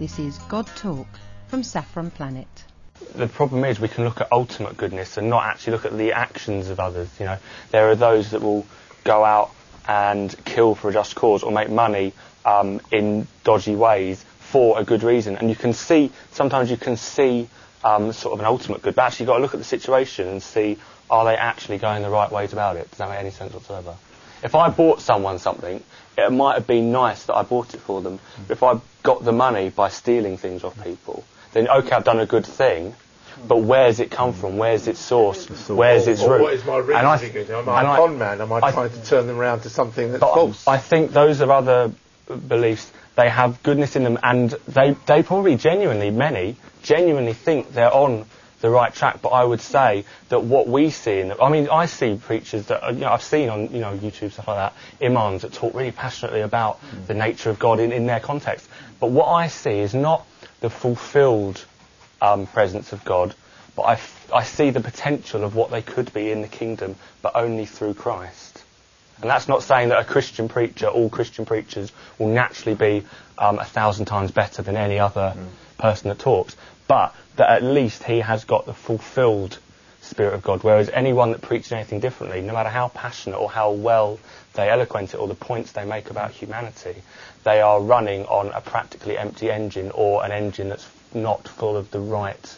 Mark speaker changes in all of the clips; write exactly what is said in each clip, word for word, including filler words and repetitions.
Speaker 1: This is God Talk from Saffron Planet.
Speaker 2: The problem is we can look at ultimate goodness and not actually look at the actions of others. You know, there are those that will go out and kill for a just cause or make money um, in dodgy ways for a good reason. And you can see, sometimes you can see um, sort of an ultimate good, but actually you've got to look at the situation and see, are they actually going the right ways about it? Does that make any sense whatsoever? If I bought someone something, it might have been nice that I bought it for them. Mm. But if I got the money by stealing things off people, then okay, I've done a good thing, but where's it come from? Where's its source? Where's its root?
Speaker 3: Or what is my reason? I th- Am I a con man? Am I, I trying to turn them around to something that's false?
Speaker 2: I think those are other beliefs. They have goodness in them, and they, they probably genuinely, many, genuinely think they're on the right track. But I would say that what we see, in the, I mean, I see preachers that, you know, I've seen on, you know, YouTube, stuff like that, imams that talk really passionately about mm. the nature of God in, in their context. But what I see is not the fulfilled um, presence of God, but I, f- I see the potential of what they could be in the kingdom, but only through Christ. And that's not saying that a Christian preacher, all Christian preachers, will naturally be um, a thousand times better than any other mm. person that talks, but that at least he has got the fulfilled Spirit of God, whereas anyone that preaches anything differently, no matter how passionate or how well they eloquent it or the points they make about humanity, they are running on a practically empty engine or an engine that's not full of the right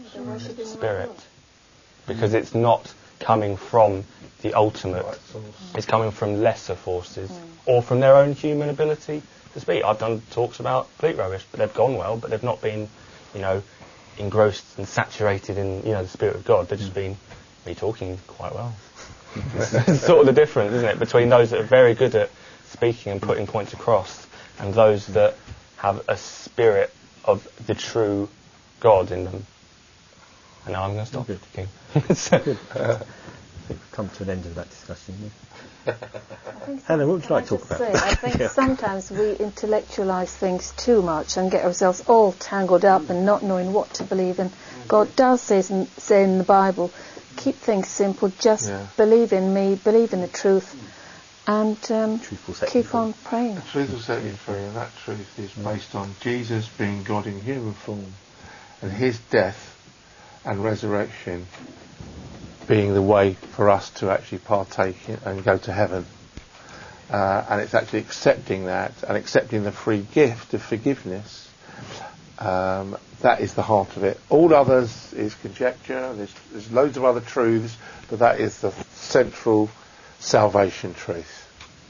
Speaker 2: Spirit. Because it's not coming from the ultimate, it's coming from lesser forces or from their own human ability to speak. I've done talks about fleet rubbish, but they've gone well, but they've not been, you know, engrossed and saturated in, you know, the Spirit of God. They've just been me talking quite well. It's sort of the difference, isn't it, between those that are very good at speaking and putting points across and those that have a spirit of the true God in them. And now I'm going to stop talking.
Speaker 4: so, uh, I think we've come to an end of that discussion. Yeah. Helen, what would you like to talk about?
Speaker 5: Say, I think yeah. sometimes we intellectualise things too much and get ourselves all tangled up and not knowing what to believe in. God does say in, say in the Bible, keep things simple, just yeah. believe in me, believe in the truth, and um, keep on praying.
Speaker 3: The truth will set you free, and that truth is based on Jesus being God in human form, and his death and resurrection being the way for us to actually partake in and go to heaven. Uh, and it's actually accepting that and accepting the free gift of forgiveness. Um, that is the heart of it. All others is conjecture. There's, there's loads of other truths, but that is the central salvation truth.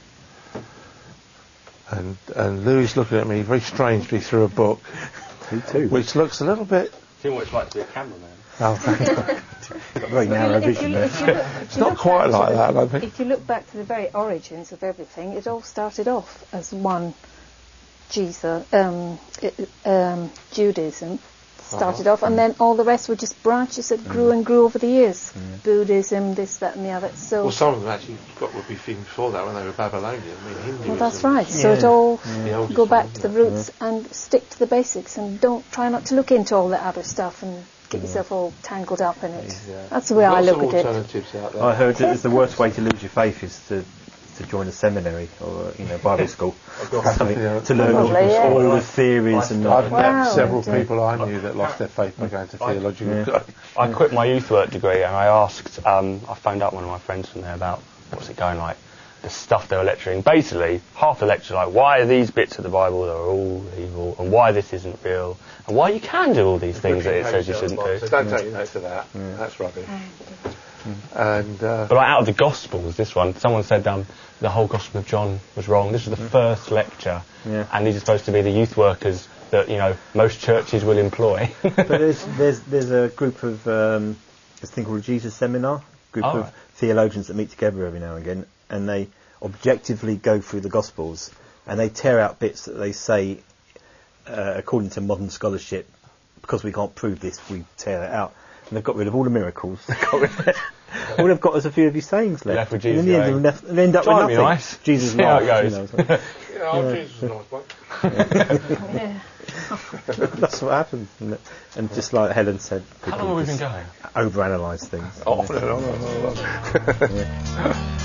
Speaker 3: And and Louis looking at me very strangely through a book,
Speaker 4: me too,
Speaker 3: which looks a little bit.
Speaker 2: Do you know what it's like to be a cameraman?
Speaker 3: Oh, thank you.
Speaker 4: Got very narrow vision there.
Speaker 3: It's not quite like
Speaker 5: the,
Speaker 3: that, I think.
Speaker 5: If you look back to the very origins of everything, it all started off as one Jesus, um, it, um, Judaism started uh-huh. off, and then all the rest were just branches that grew mm. and grew over the years. Mm. Buddhism, this, that, and the other. So
Speaker 3: well, some of them actually got would be even before that when they were Babylonian. I mean, Hinduism.
Speaker 5: Well, that's right.
Speaker 3: Yeah.
Speaker 5: So it all
Speaker 3: yeah.
Speaker 5: go back to the roots yeah. and stick to the basics, and don't try not to look into all the other stuff and get yeah. yourself all tangled up in it. Yeah. That's the way
Speaker 3: Lots
Speaker 5: I look
Speaker 3: of
Speaker 5: at
Speaker 3: alternatives
Speaker 5: it.
Speaker 3: Out there.
Speaker 4: I heard that the worst way to lose your faith is to to join a seminary or you know Bible school something yeah. to learn all,
Speaker 5: yeah.
Speaker 4: all the theories and
Speaker 3: I've
Speaker 5: wow.
Speaker 3: met several people I knew that lost their faith by going to theological
Speaker 2: yeah. I quit my youth work degree and I asked um, I phoned up one of my friends from there about what's it going like, the stuff they were lecturing. Basically half the lecture like why are these bits of the Bible that are all evil and why this isn't real and why you can do all these things that it says you shouldn't do.
Speaker 3: So don't take your notes of that. Yeah. That's rubbish. Mm. And uh,
Speaker 2: but like, out of the Gospels, this one, someone said um, the whole Gospel of John was wrong. This was the mm. first lecture, yeah. and these are supposed to be the youth workers that you know most churches will employ.
Speaker 4: But there's there's there's a group of um, this thing called a Jesus Seminar, group
Speaker 2: oh,
Speaker 4: of
Speaker 2: right.
Speaker 4: theologians that meet together every now and again, and they objectively go through the Gospels and they tear out bits that they say, uh, according to modern scholarship, because we can't prove this, we tear it out. And they've got rid of all the miracles. They've got rid of it. All they've got is a few of his sayings left.
Speaker 2: Left with Jesus.
Speaker 4: And in the end, left, they end up with nothing.
Speaker 2: Nice.
Speaker 4: Jesus
Speaker 2: See how it goes.
Speaker 4: You know, like,
Speaker 3: yeah, oh, yeah. Jesus is nice,
Speaker 5: yeah.
Speaker 4: That's what happens, isn't it? And just like Helen said,
Speaker 2: how long have we been going?
Speaker 4: Overanalyse things.
Speaker 3: Oh, no, no, no, no, no. Yeah.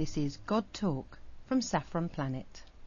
Speaker 1: This is God Talk from Saffron Planet.